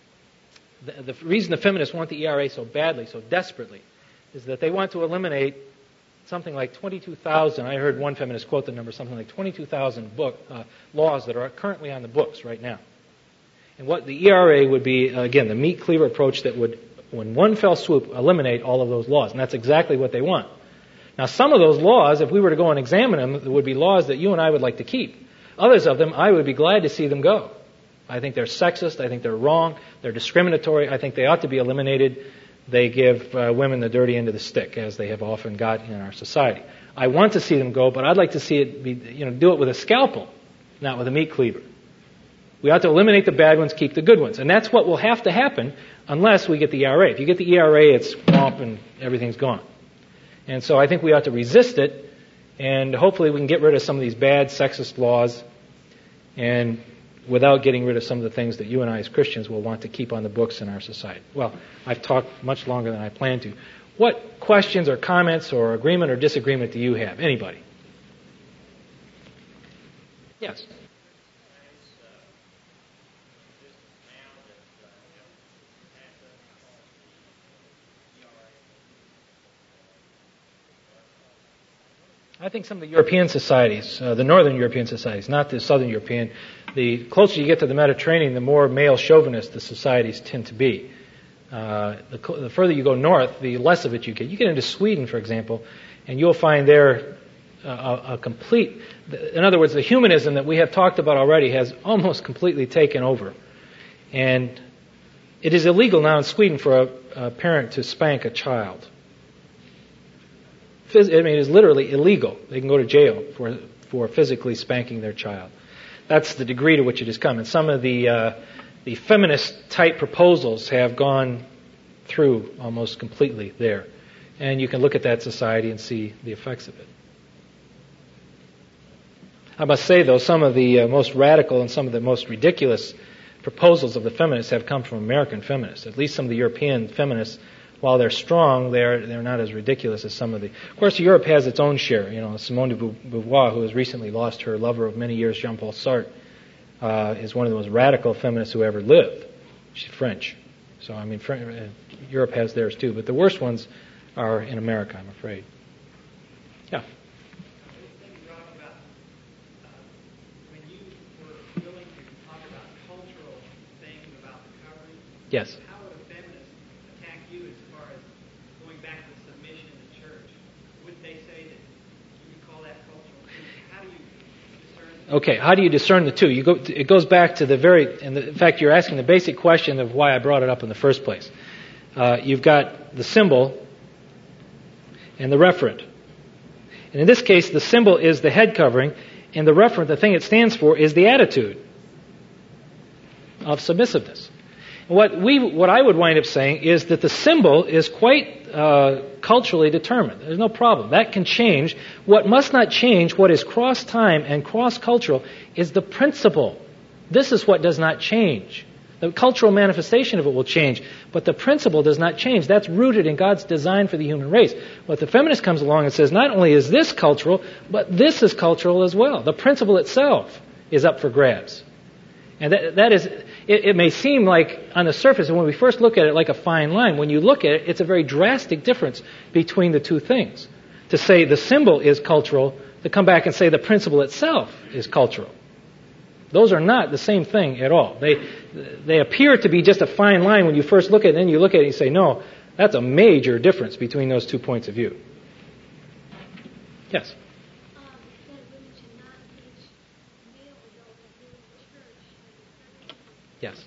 the, the reason the feminists want the E R A so badly, so desperately, is that they want to eliminate something like twenty-two thousand, I heard one feminist quote the number, something like twenty-two thousand book, uh, laws that are currently on the books right now. And what the E R A would be, uh, again, the meat cleaver approach that would, when one fell swoop, eliminate all of those laws. And that's exactly what they want. Now, some of those laws, if we were to go and examine them, would be laws that you and I would like to keep. Others of them, I would be glad to see them go. I think they're sexist. I think they're wrong. They're discriminatory. I think they ought to be eliminated. they give uh, women the dirty end of the stick, as they have often got in our society. I want to see them go, but I'd like to see it be, you know, do it with a scalpel, not with a meat cleaver. We ought to eliminate the bad ones, keep the good ones. And that's what will have to happen unless we get the E R A. If you get the E R A, it's womp and everything's gone. And so I think we ought to resist it, and hopefully we can get rid of some of these bad sexist laws, and without getting rid of some of the things that you and I as Christians will want to keep on the books in our society. Well, I've talked much longer than I planned to. What questions or comments or agreement or disagreement do you have? Anybody? Yes. I think some of the European societies, uh, the northern European societies, not the southern European, the closer you get to the Mediterranean, the more male chauvinist the societies tend to be. Uh, the, the further you go north, the less of it you get. You get into Sweden, for example, and you'll find there uh, a, a complete, in other words, the humanism that we have talked about already has almost completely taken over. And it is illegal now in Sweden for a, a parent to spank a child. I mean, it is literally illegal. They can go to jail for for physically spanking their child. That's the degree to which it has come. And some of the uh, the feminist type proposals have gone through almost completely there. And you can look at that society and see the effects of it. I must say, though, some of the uh, most radical and some of the most ridiculous proposals of the feminists have come from American feminists. At least some of the European feminists, while they're strong, they're they're not as ridiculous as some of the... Of course, Europe has its own share. You know, Simone de Beauvoir, who has recently lost her lover of many years, Jean-Paul Sartre, uh, is one of the most radical feminists who ever lived. She's French. So, I mean, Fr- uh, Europe has theirs too. But the worst ones are in America, I'm afraid. Yeah. Yes. How would a feminist attack you as far as going back to submission in the church? Would they say that you would call that cultural? How do you discern? Okay, how do you discern the two? You go. It goes back to the very. And the, in fact, you're asking the basic question of why I brought it up in the first place. Uh, you've got the symbol and the referent. And in this case, the symbol is the head covering, and the referent, the thing it stands for, is the attitude of submissiveness. What we, what I would wind up saying is that the symbol is quite uh, culturally determined. There's no problem. That can change. What must not change, what is cross-time and cross-cultural, is the principle. This is what does not change. The cultural manifestation of it will change, but the principle does not change. That's rooted in God's design for the human race. What the feminist comes along and says, not only is this cultural, but this is cultural as well. The principle itself is up for grabs. And that, that is, it, it may seem like on the surface, and when we first look at it like a fine line, when you look at it, it's a very drastic difference between the two things. To say the symbol is cultural, to come back and say the principle itself is cultural. Those are not the same thing at all. They they appear to be just a fine line when you first look at it, and then you look at it and you say, no, that's a major difference between those two points of view. Yes? Yes.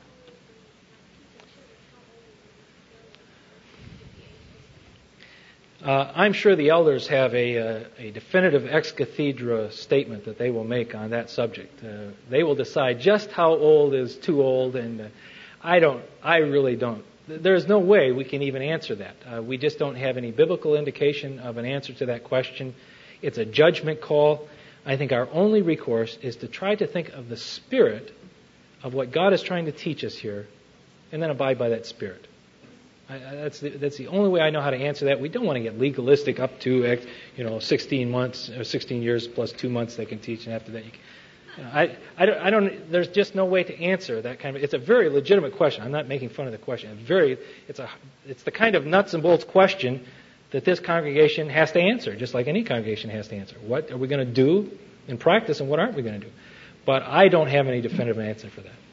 Uh, I'm sure the elders have a, a, a definitive ex cathedra statement that they will make on that subject. Uh, they will decide just how old is too old, and uh, I don't, I really don't. There's no way we can even answer that. Uh, we just don't have any biblical indication of an answer to that question. It's a judgment call. I think our only recourse is to try to think of the spirit of what God is trying to teach us here, and then abide by that spirit. I, I, that's the, that's the only way I know how to answer that. We don't want to get legalistic up to, you know, sixteen months or sixteen years plus two months they can teach, and after that, you can, you know, I, I don't, I don't. There's just no way to answer that kind of. It's a very legitimate question. I'm not making fun of the question. It's very, it's a, it's the kind of nuts and bolts question that this congregation has to answer, just like any congregation has to answer. What are we going to do in practice, and what aren't we going to do? But I don't have any definitive answer for that.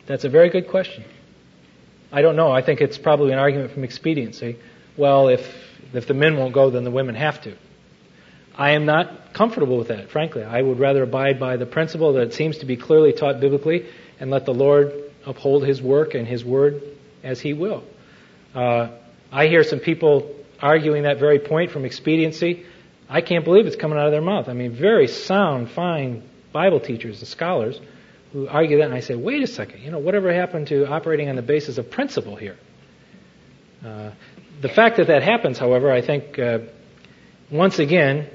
That's a very good question. I don't know. I think it's probably an argument from expediency. Well, if if the men won't go, then the women have to. I am not comfortable with that, frankly. I would rather abide by the principle that it seems to be clearly taught biblically and let the Lord uphold His work and His word as He will. Uh, I hear some people arguing that very point from expediency. I can't believe it's coming out of their mouth. I mean, very sound, fine Bible teachers and scholars who argue that, and I say, wait a second, you know, whatever happened to operating on the basis of principle here? Uh, the fact that that happens, however, I think, uh, once again,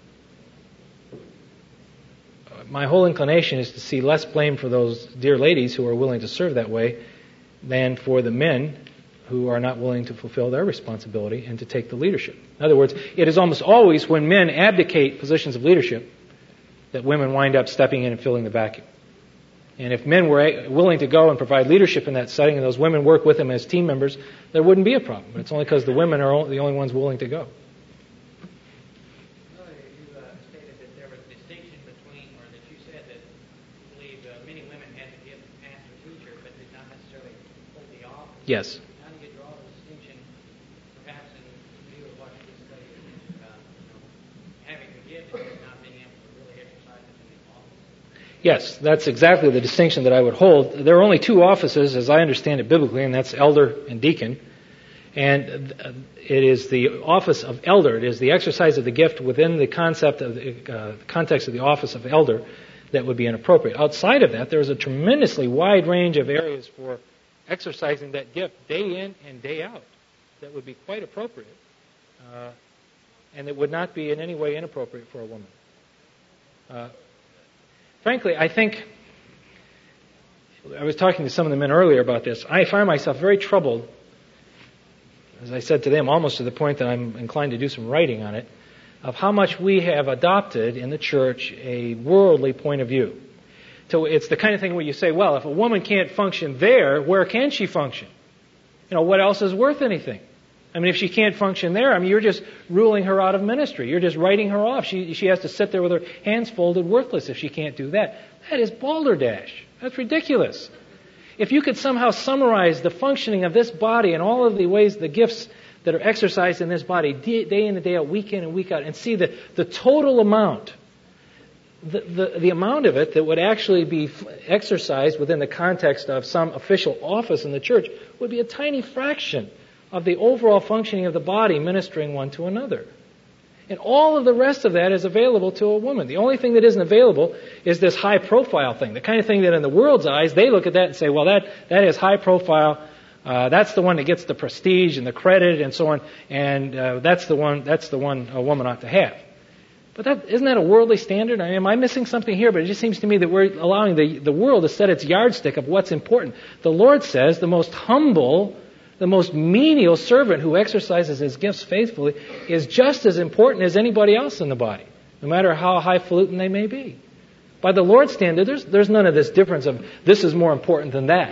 my whole inclination is to see less blame for those dear ladies who are willing to serve that way than for the men who are not willing to fulfill their responsibility and to take the leadership. In other words, it is almost always when men abdicate positions of leadership that women wind up stepping in and filling the vacuum. And if men were willing to go and provide leadership in that setting and those women work with them as team members, there wouldn't be a problem. But it's only because the women are the only ones willing to go. Yes. How do you draw the distinction, perhaps in view of what this study is about, you know, having the gift and not being able to really exercise it in the office? Yes, that's exactly the distinction that I would hold. There are only two offices, as I understand it biblically, and that's elder and deacon. And it is the office of elder. It is the exercise of the gift within the concept of the uh, context of the office of elder that would be inappropriate. Outside of that, there is a tremendously wide range of areas for exercising that gift day in and day out that would be quite appropriate, uh, and that would not be in any way inappropriate for a woman. Uh, frankly, I think, I was talking to some of the men earlier about this, I find myself very troubled, as I said to them, almost to the point that I'm inclined to do some writing on it, of how much we have adopted in the church a worldly point of view. So it's the kind of thing where you say, well, if a woman can't function there, where can she function? You know, what else is worth anything? I mean, if she can't function there, I mean, you're just ruling her out of ministry. You're just writing her off. She she has to sit there with her hands folded, worthless, if she can't do that. That is balderdash. That's ridiculous. If you could somehow summarize the functioning of this body and all of the ways, the gifts that are exercised in this body, day in and day out, week in and week out, and see the, the total amount, The, the, the amount of it that would actually be exercised within the context of some official office in the church would be a tiny fraction of the overall functioning of the body ministering one to another. And all of the rest of that is available to a woman. The only thing that isn't available is this high profile thing, the kind of thing that in the world's eyes, they look at that and say, well, that, that is high profile. Uh, that's the one that gets the prestige and the credit and so on. And uh, that's the one, that's the one a woman ought to have. But that, isn't that a worldly standard? I mean, am I missing something here? But it just seems to me that we're allowing the, the world to set its yardstick of what's important. The Lord says the most humble, the most menial servant who exercises his gifts faithfully is just as important as anybody else in the body, no matter how highfalutin they may be. By the Lord's standard, there's, there's none of this difference of this is more important than that.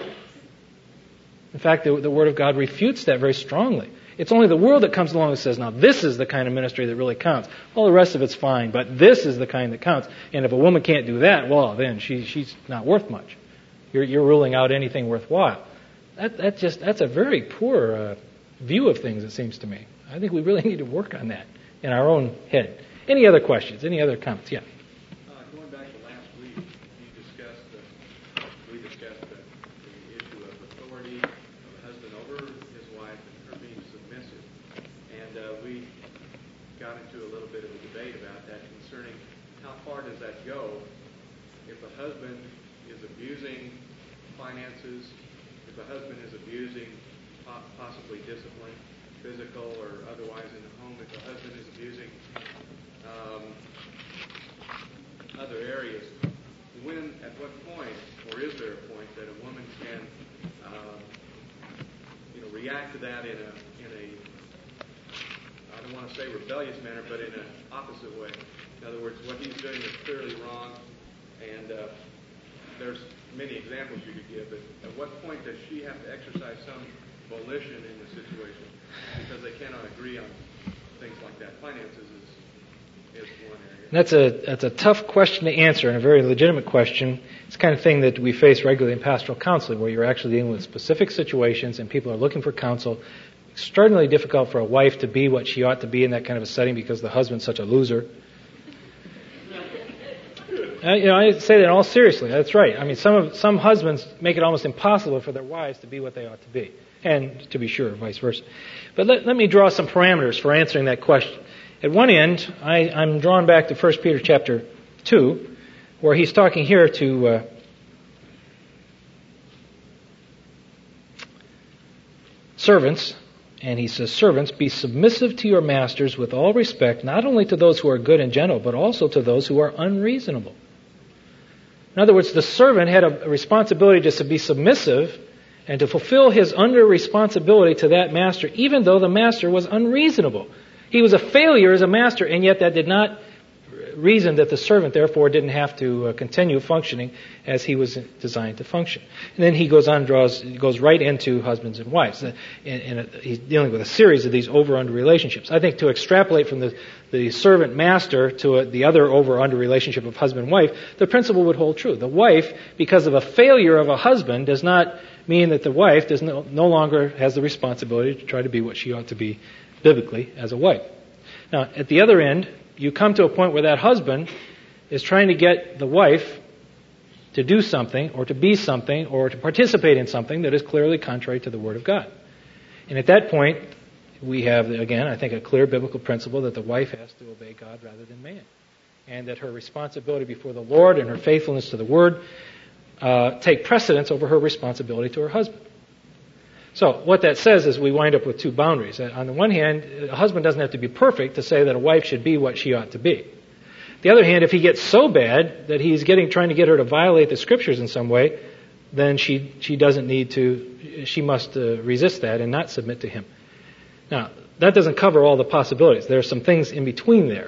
In fact, the, the Word of God refutes that very strongly. It's only the world that comes along and says, now this is the kind of ministry that really counts. Well, the rest of it's fine, but this is the kind that counts. And if a woman can't do that, well, then she, she's not worth much. You're, you're ruling out anything worthwhile. That, that just, that's a very poor uh, view of things, it seems to me. I think we really need to work on that in our own head. Any other questions? Any other comments? Yeah. Uh, going back to last week, you discussed the, we discussed the, the issue of authority of the husband over his wife and her being submissive. And uh, we got into a little bit of a debate about that concerning how far does that go if a husband is abusing finances, if a husband is abusing possibly discipline, physical or otherwise in the home, if a husband is abusing um, other areas, when, at what point, or is there a point that a woman can, uh, you know, react to that in a, in a, I don't want to say rebellious manner, but in an opposite way? In other words, what he's doing is clearly wrong, and uh, there's many examples you could give, but at what point does she have to exercise some volition in the situation because they cannot agree on things like that? Finances is is one area. That's a that's a tough question to answer and a very legitimate question. It's the kind of thing that we face regularly in pastoral counseling, where you're actually dealing with specific situations and people are looking for counsel. Extraordinarily difficult for a wife to be what she ought to be in that kind of a setting because the husband's such a loser. Uh, you know, I say that in all seriously. That's right. I mean, some of, some husbands make it almost impossible for their wives to be what they ought to be, and to be sure, vice versa. But let, let me draw some parameters for answering that question. At one end, I, I'm drawn back to First Peter chapter two, where he's talking here to uh, servants, and he says, "Servants, be submissive to your masters with all respect, not only to those who are good and gentle, but also to those who are unreasonable." In other words, the servant had a responsibility just to be submissive and to fulfill his under responsibility to that master, even though the master was unreasonable. He was a failure as a master, and yet that did not reason that the servant, therefore, didn't have to uh, continue functioning as he was designed to function. And then he goes on, draws, goes right into husbands and wives. And, and he's dealing with a series of these over-under relationships. I think to extrapolate from the, the servant-master to a, the other over-under relationship of husband-wife, the principle would hold true. The wife, because of a failure of a husband, does not mean that the wife does no, no longer has the responsibility to try to be what she ought to be biblically as a wife. Now, at the other end, you come to a point where that husband is trying to get the wife to do something or to be something or to participate in something that is clearly contrary to the Word of God. And at that point, we have, again, I think, a clear biblical principle that the wife has to obey God rather than man. And that her responsibility before the Lord and her faithfulness to the Word uh, take precedence over her responsibility to her husband. So what that says is we wind up with two boundaries. On the one hand, a husband doesn't have to be perfect to say that a wife should be what she ought to be. On the other hand, if he gets so bad that he's getting trying to get her to violate the Scriptures in some way, then she she doesn't need to, she must uh, resist that and not submit to him. Now, that doesn't cover all the possibilities. There are some things in between there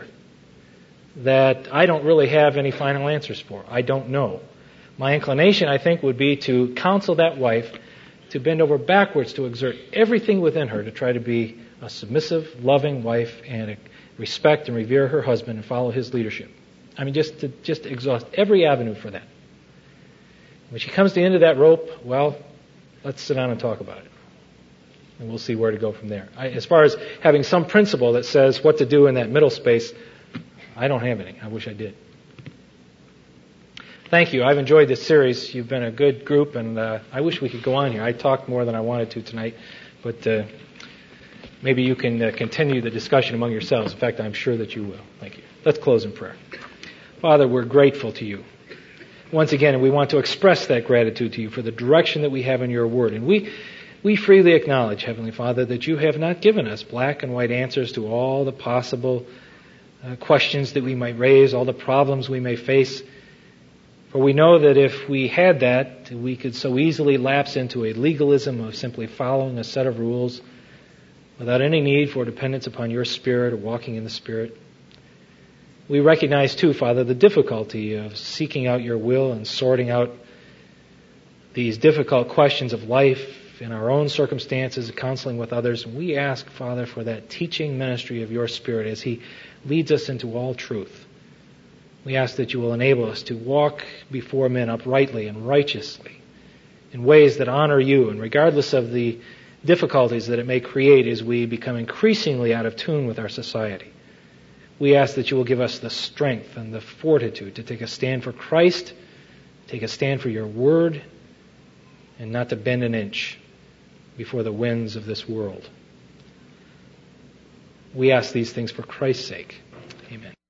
that I don't really have any final answers for. I don't know. My inclination, I think, would be to counsel that wife to bend over backwards to exert everything within her to try to be a submissive, loving wife and respect and revere her husband and follow his leadership. I mean, just to just exhaust every avenue for that. When she comes to the end of that rope, well, let's sit down and talk about it. And we'll see where to go from there. I, as far as having some principle that says what to do in that middle space, I don't have any. I wish I did. Thank you. I've enjoyed this series. You've been a good group, and uh, I wish we could go on here. I talked more than I wanted to tonight, but uh, maybe you can uh, continue the discussion among yourselves. In fact, I'm sure that you will. Thank you. Let's close in prayer. Father, we're grateful to you. Once again, we want to express that gratitude to you for the direction that we have in your word. And we, we freely acknowledge, Heavenly Father, that you have not given us black and white answers to all the possible uh, questions that we might raise, all the problems we may face. For we know that if we had that, we could so easily lapse into a legalism of simply following a set of rules without any need for dependence upon your Spirit or walking in the Spirit. We recognize too, Father, the difficulty of seeking out your will and sorting out these difficult questions of life in our own circumstances, counseling with others. And we ask, Father, for that teaching ministry of your Spirit as He leads us into all truth. We ask that you will enable us to walk before men uprightly and righteously in ways that honor you, and regardless of the difficulties that it may create as we become increasingly out of tune with our society. We ask that you will give us the strength and the fortitude to take a stand for Christ, take a stand for your word, and not to bend an inch before the winds of this world. We ask these things for Christ's sake. Amen.